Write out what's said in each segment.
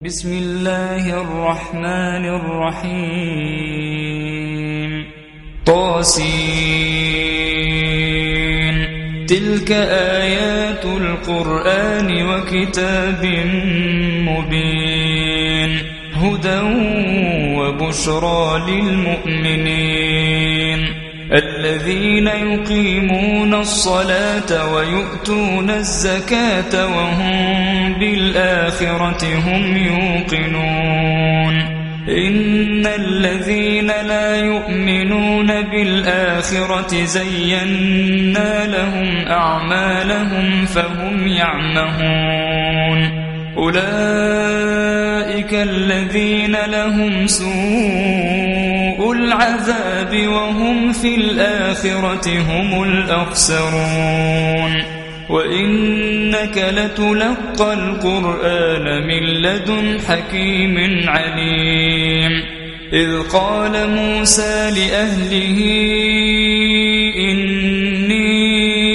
بسم الله الرحمن الرحيم طاسين تلك آيات القرآن وكتاب مبين هدى وبشرى للمؤمنين الذين يقيمون الصلاة ويؤتون الزكاة وهم بالآخرة هم يوقنون إن الذين لا يؤمنون بالآخرة زينا لهم أعمالهم فهم يعمهون أولئك الذين لهم سوء العذاب وهم في الآخرة هم الأخسرون وإنك لتلقى القرآن من لدن حكيم عليم إذ قال موسى لأهله إني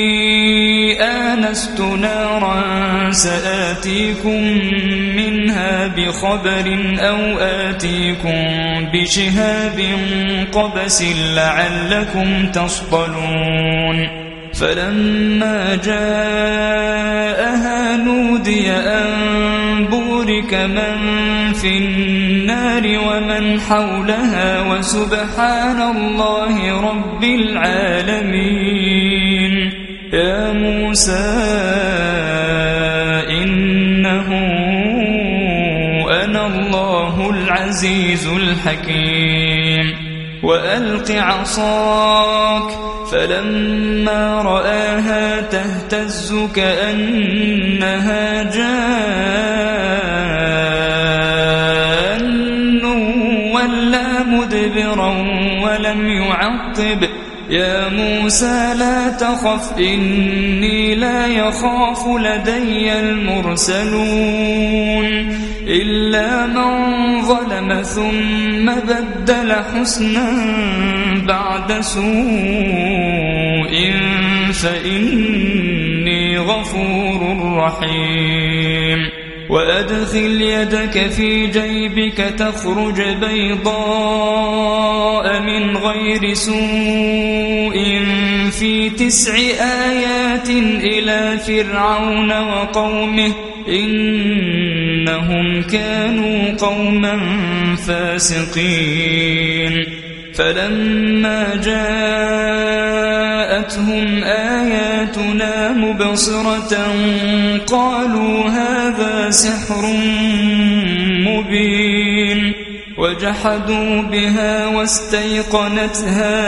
آنست نارا سآتيكم منها بخبر أو آتيكم بشهاب قبس لعلكم تصطلون فلما جاءها نودي أن بورك من في النار ومن حولها وسبحان الله رب العالمين يا موسى إنه أنا الله العزيز الحكيم وألق عصاك فلما رآها تهتز كأنها جان ولا مدبرا ولم يعقب يا موسى لا تخف إني لا يخاف لدي المرسلون إلا من ظلم ثم بدل حسنا بعد سوء فإني غفور رحيم وأدخل يدك في جيبك تخرج بيضاء من غير سوء في 9 آيات إلى فرعون وقومه إنهم كانوا قوما فاسقين فلما جاءتهم آياتنا مبصرة قالوا هذا سحر مبين وجحدوا بها واستيقنتها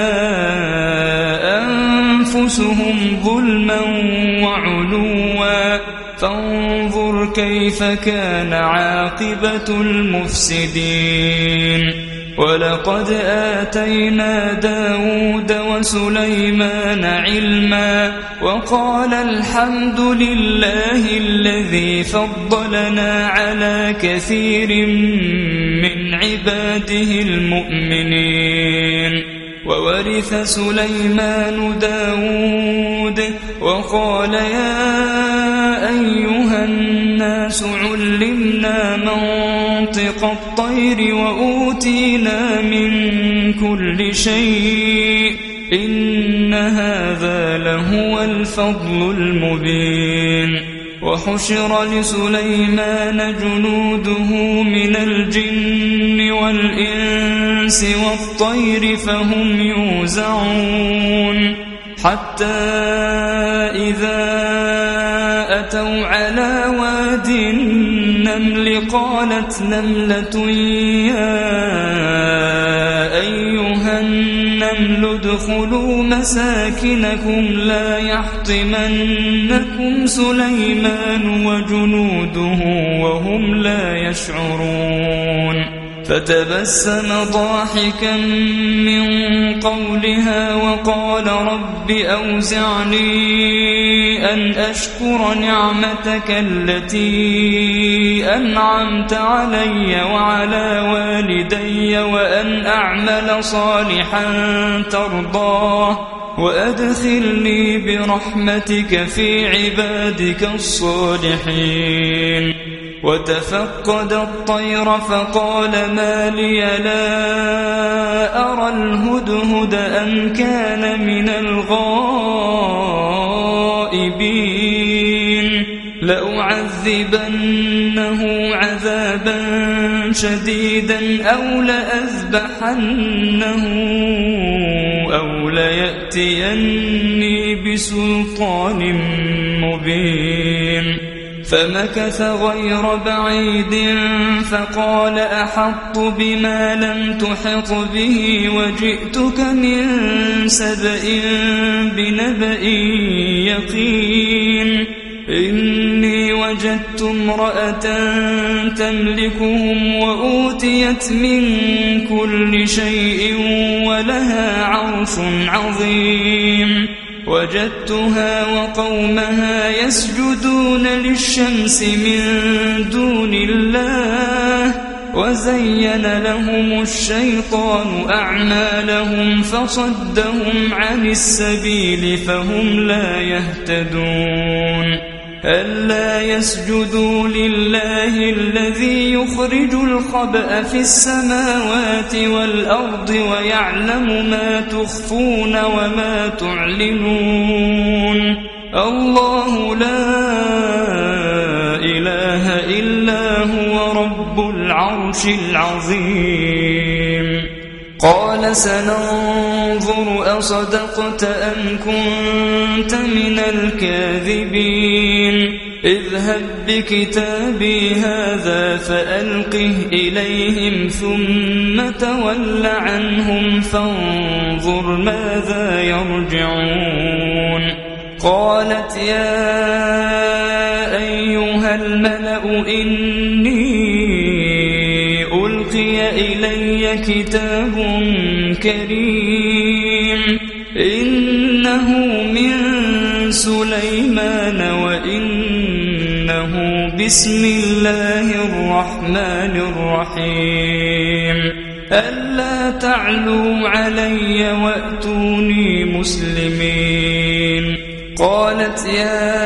أنفسهم ظلما وعلوا فانظر كيف كان عاقبة المفسدين ولقد آتينا داود وسليمان علما وقال الحمد لله الذي فضلنا على كثير من عباده المؤمنين وورث سليمان داود وقال يا أيها الناس علمنا منطق الطير وأوتينا من كل شيء إن هذا لهو الفضل المبين وحشر لسليمان جنوده من الجن والإنس والطير فهم يوزعون حتى إذا أتوا على واد النمل قالت نملة يا أيها النمل ادخلوا مساكنكم لا يحطمنكم سليمان وجنوده وهم لا يشعرون فتبسم ضاحكا من قولها وقال رب أوزعني أن أشكر نعمتك التي أنعمت علي وعلى والدي وأن أعمل صالحا ترضاه وأدخلني برحمتك في عبادك الصالحين وتفقد الطير فقال ما لي لا أرى الهدهد أم كان من الغائبين لأعذبنه عذابا شديدا أو لأذبحنه أو ليأتيني بسلطان مبين فمكث غير بعيد فقال أحطت بما لم تحط به وجئتك من سبأ بنبأ يقين إني وجدت امرأة تملكهم وأوتيت من كل شيء ولها عرش عظيم وجدتها وقومها يسجدون للشمس من دون الله وزين لهم الشيطان أعمالهم فصدهم عن السبيل فهم لا يهتدون ألا يسجدوا لله الذي يخرج الخبأ في السماوات والأرض ويعلم ما تخفون وما تعلنون الله لا إله إلا هو رب العرش العظيم قال سننظر أصدقت أم كنت من الكاذبين اذهب بكتابي هذا فألقه إليهم ثم تول عنهم فانظر ماذا يرجعون قالت يا أيها الملأ إني ألقي إلي كتاب كريم إنه من سليمان وإنه بسم الله الرحمن الرحيم ألا تعلوا علي وأتوني مسلمين قالت يا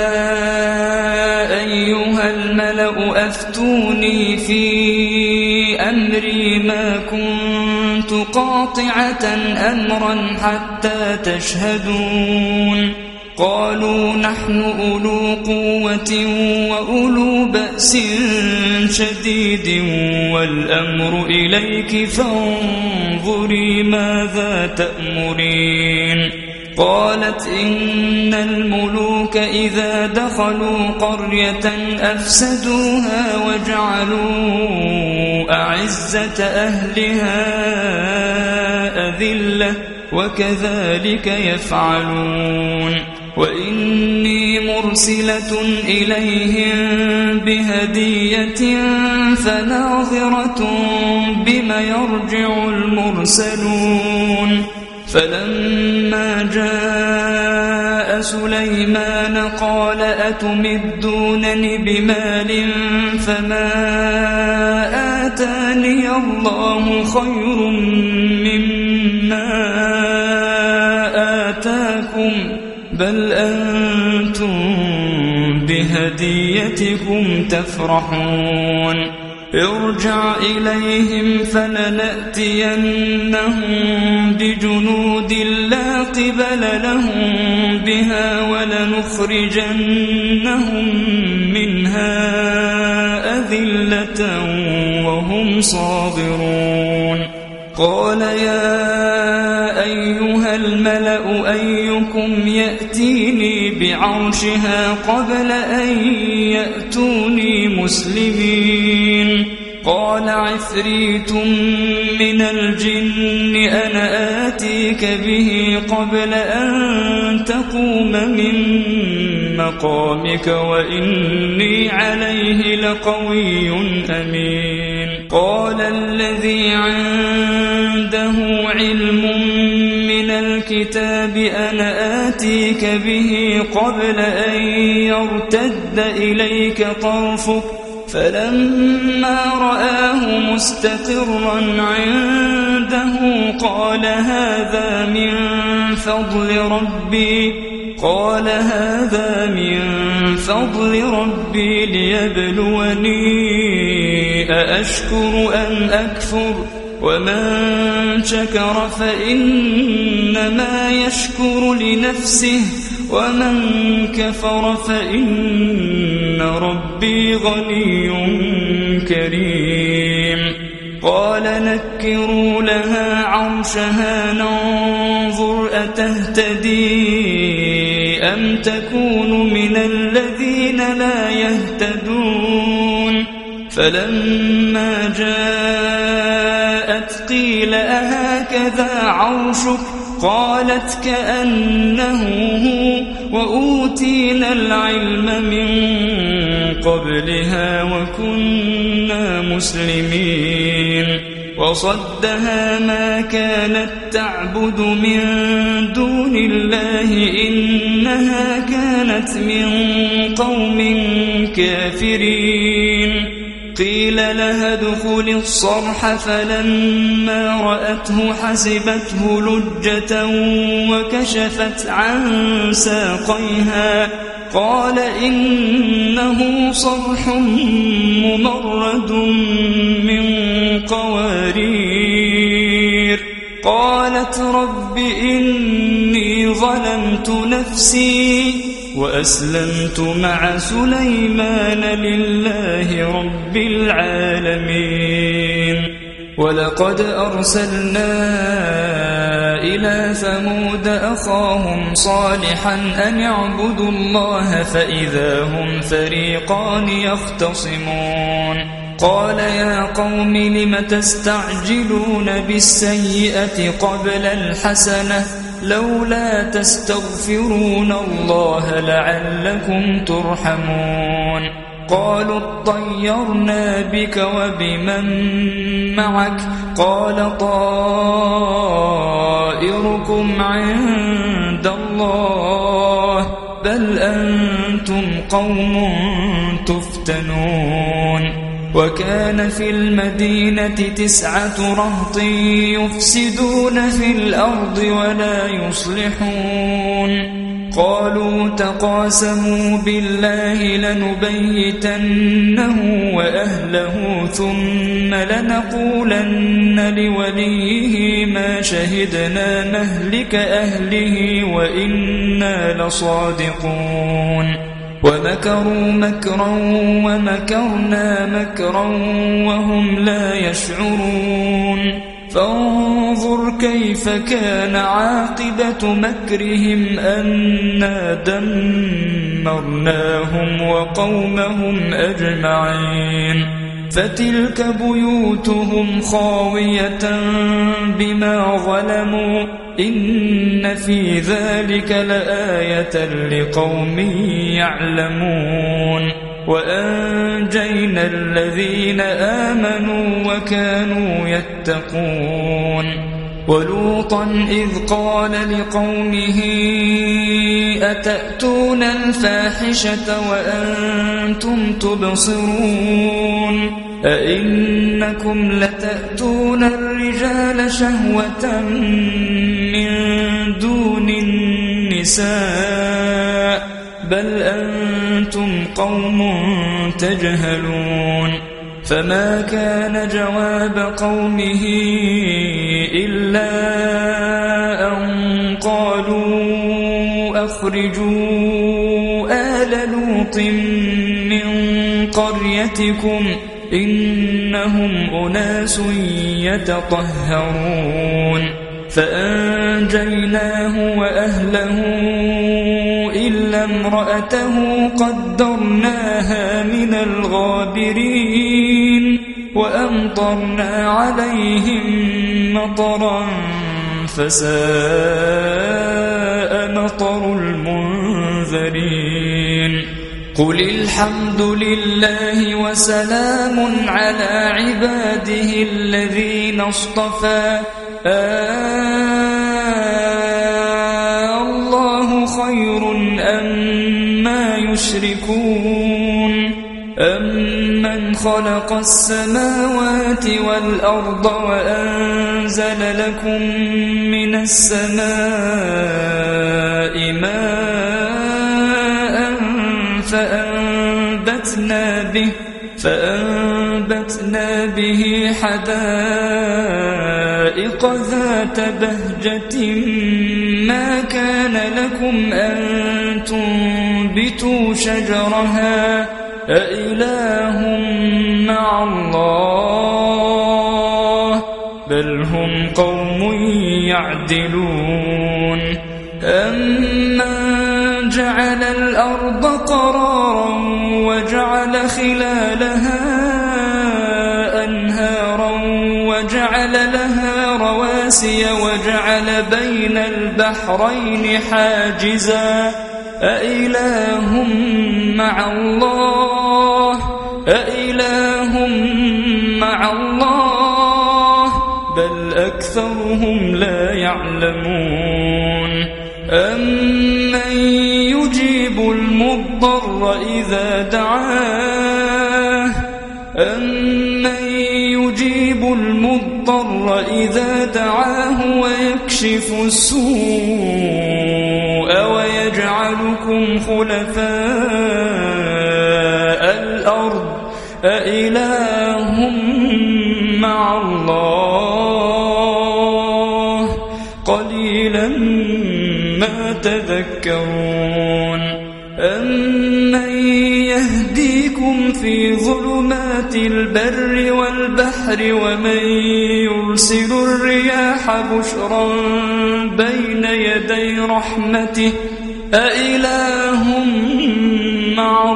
أيها الملأ أفتوني في أمري ما كنت قاطعة أمرا حتى تشهدون قالوا نحن أولو قوة وأولو بأس شديد والأمر إليك فانظري ماذا تأمرين قالت إن الملوك إذا دخلوا قرية أفسدوها وجعلوا أعزة أهلها أذلة وكذلك يفعلون وإني مرسلة إليهم بهدية فناظرة بما يرجع المرسلون فلما جاء سليمان قال أتمدونني بمال فما آتاني الله خير مما آتاكم بل أنتم بهديتكم تفرحون ارجع إليهم فلنأتينهم بجنود لا قبل لهم بها ولنخرجنهم منها أذلة وهم صاغرون قال يا أيها الملأ أيكم يأتيني بعرشها قبل أن يأتوني مسلمين قال عفريت من الجن أنا آتيك به قبل أن تقوم من مقامك وإني عليه لقوي أمين قال الذي عنده علم من الكتاب أنا آتيك به قبل أن يرتد إليك طرفك فلما رآه مستقرا عنده قال هذا من فضل ربي قال هذا من فضل ربي ليبلوني أأشكر أم أكفر ومن شكر فإنما يشكر لنفسه ومن كفر فإن ربي غني كريم قال نكروا لها عرشها ننظر أتهتدي أم تكون من الذين لا يهتدون فلما جاءت قيل أهكذا عرشك قالت كأنه هو وأوتينا العلم من قبلها وكنا مسلمين وصدها ما كانت تعبد من دون الله إنها كانت من قوم كافرين قيل لها ادخل الصرح فلما رأته حسبته لجة وكشفت عن ساقيها قال إنه صرح ممرد من قوارير قالت رب إني ظلمت نفسي وأسلمت مع سليمان لله رب العالمين ولقد أرسلنا إلى ثمود أخاهم صالحا أن اعبدوا الله فإذا هم فريقان يختصمون قال يا قوم لم تستعجلون بالسيئة قبل الحسنة لولا تستغفرون الله لعلكم ترحمون قالوا اطيرنا بك وبمن معك قال طائركم عند الله بل أنتم قوم تفتنون وكان في المدينة 9 رهط يفسدون في الأرض ولا يصلحون قالوا تقاسموا بالله لنبيتنه وأهله ثم لنقولن لوليه ما شهدنا مهلك أهله وإنا لصادقون ومكروا مكرا ومكرنا مكرا وهم لا يشعرون فانظر كيف كان عاقبة مكرهم أنا دمرناهم وقومهم أجمعين فتلك بيوتهم خاوية بما ظلموا إن في ذلك لآية لقوم يعلمون وأنجينا الذين آمنوا وكانوا يتقون ولوطا إذ قال لقومه أتأتون الفاحشة وأنتم تبصرون أئنكم لتأتون الرجال شهوة من دون النساء بل أنتم قوم تجهلون فما كان جواب قومه إلا أن قالوا أخرجوا آل لوط من قريتكم إنهم أناس يتطهرون فأنجيناه وأهله إلا امرأته قدرناها من الغابرين وأمطرنا عليهم مطرا فساء مطر المنذرين قل الحمد لله وسلام على عباده الذين اصطفى الله خير أما يشركون أمن خلق السماوات والأرض وأنزل لكم من السماء ماء فأنبتنا به حدائق ذات بهجة ما كان لكم أن تنبتوا شجرها أإله مع الله بل هم قوم يعدلون أمن جعل الأرض قرارا وجعل خلالها أنهارا وجعل لها رواسي وجعل بين البحرين حاجزا أإله مع الله بل أكثرهم لا يعلمون أمن يجيب المضطر إذا دعاه ويكشف السوء ويجعلكم خلفاء الأرض أإله مع الله قليلا ما تذكرون أمن يهديكم في ظلمات البر والبحر ومن يرسل الرياح بشرا بين يدي رحمته أإله مع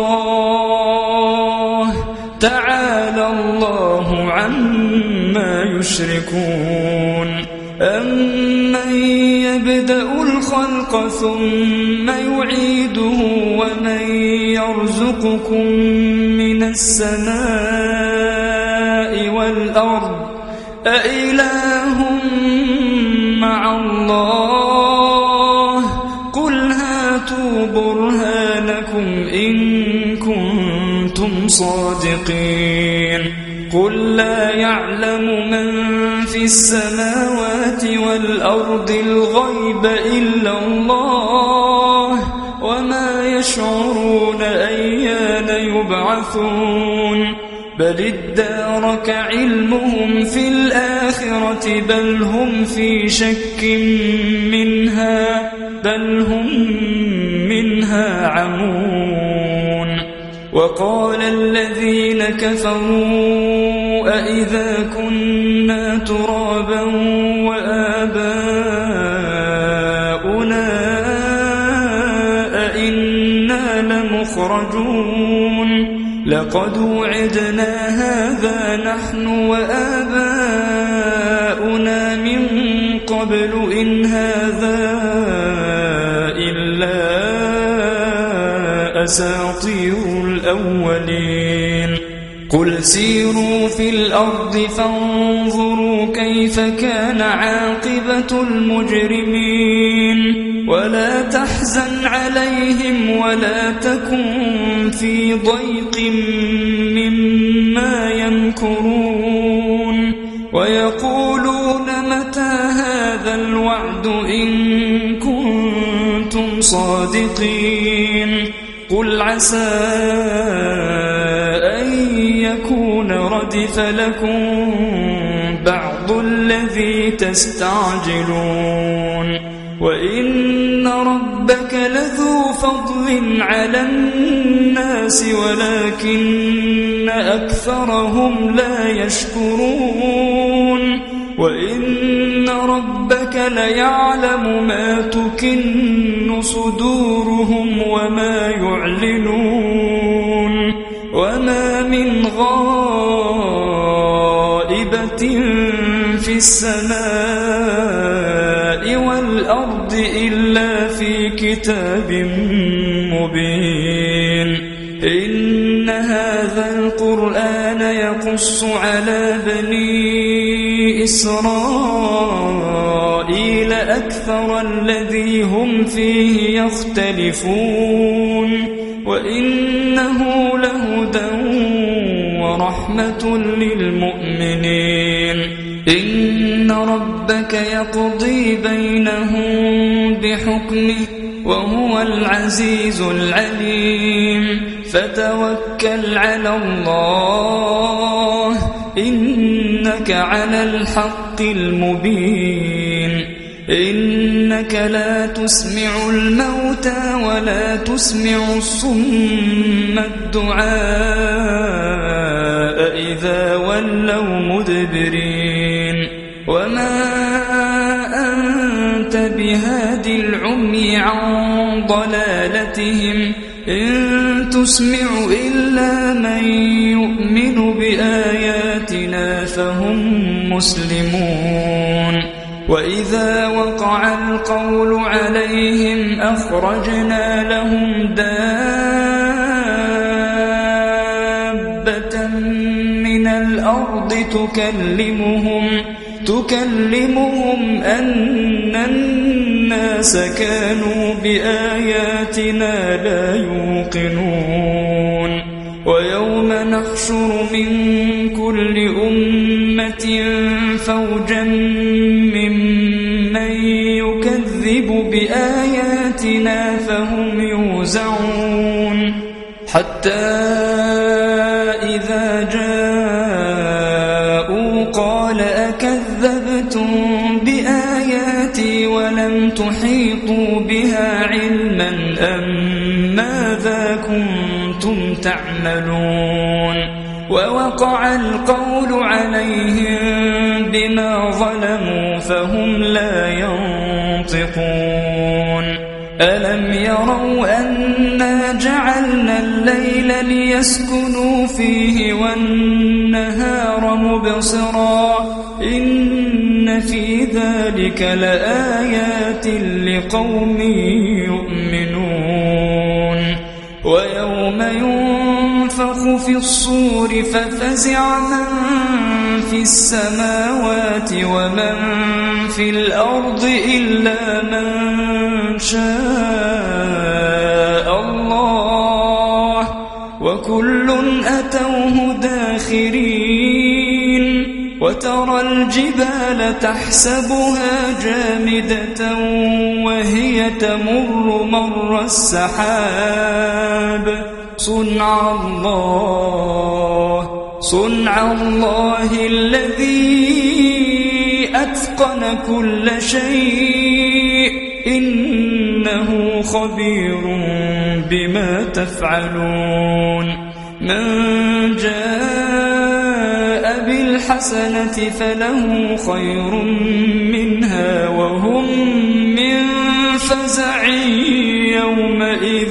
الله تعالى الله عما يشركون أمن يبدأ الخلق ثم يعيده ومن يرزقكم من السماء والأرض أإله مع الله قل هاتوا برهانكم إن كنتم صادقين قل لا يعلم من في السماوات والأرض الغيب إلا الله وما يشعرون أيان يبعثون بل ادارك علمهم في الآخرة بل هم في شك منها بل هم منها عمون وقال الذين كفروا أإذا كنا ترابا وآباؤنا أئنا لمخرجون لقد وعدنا هذا نحن وآباؤنا من قبل إن هذا إلا أساطير الأولين قل سيروا في الأرض فانظروا كيف كان عاقبة المجرمين ولا تحزن عليهم ولا تكن في ضيق مما يمكرون ويقولون متى هذا الوعد إن كنتم صادقين قل عسى أن يكون ردف لكم بعض الذي تستعجلون وإن ربك لذو فضل على الناس ولكن أكثرهم لا يشكرون وإن ربك ليعلم ما تكن صدورهم وما يعلنون وما من غائبة في السماء والأرض إلا في كتاب مبين إن هذا القرآن يقص على بني إسرائيل أكثر الذي هم فيه يختلفون وإنه لهدى ورحمة للمؤمنين إن ربك يقضي بينهم بحكمه وهو العزيز العليم فتوكل على الله إنك على الحق المبين إنك لا تسمع الموتى ولا تسمع الصم الدعاء إذا ولوا مدبرين وما أنت بهاد العمي عن ضلالتهم إن تسمع إلا من يؤمن بآياتنا فهم مسلمون وإذا وقع القول عليهم أخرجنا لهم دابة من الأرض تكلمهم أن الناس كانوا بآياتنا لا يوقنون ويوم نحشر من كل أمة فوجا ممن يكذب بآياتنا فهم يوزعون حتى إذا جاءوا قال أكذبتم بآياتي ولم تحيطوا بها علما أم ماذا كنتم تعملون ووقع القول عليهم بما ظلموا فهم لا ينطقون ألم يروا أنا جعلنا الليل ليسكنوا فيه والنهار مبصرا إن في ذلك لآيات لقوم يؤمنون ويوم ينفخ في الصور ففزع من في السماوات ومن في الأرض إلا من شاء الله وكل أتوه داخرين وترى الجبال تحسبها جامدة وهي تمر مر السحاب صنع الله الذي أتقن كل شيء إنه خبير بما تفعلون من جاء بالحسنة فله خير منها وهم من فزع يومئذ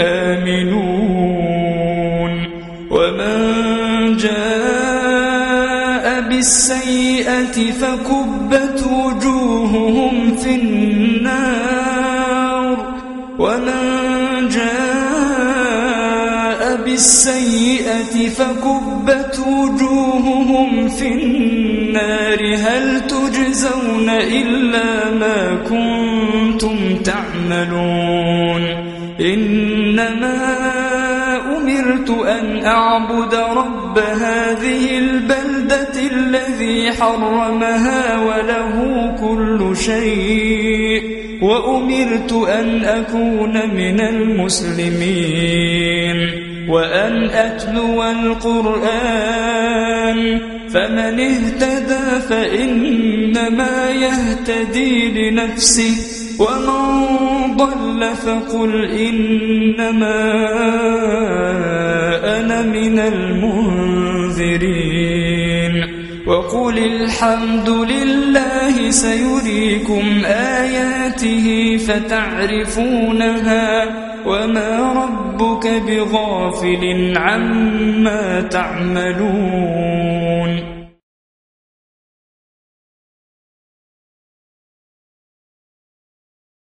آمنون ومن جاء بالسيئة فكبت وجوههم في النار ومن جاء بالسيئة فكبت وجوههم في النار هل تجزون إلا ما كنتم تعملون إنما أمرت أن أعبد رب هذه البلدة الذي حرمها وله كل شيء وأمرت أن أكون من المسلمين وأن أتلو القرآن فمن اهتدى فإنما يهتدي لنفسه ومن ضل فقل إنما أنا من المنذرين وقل الحمد لله سيريكم آياته فتعرفونها وما ربك بغافل عما تعملون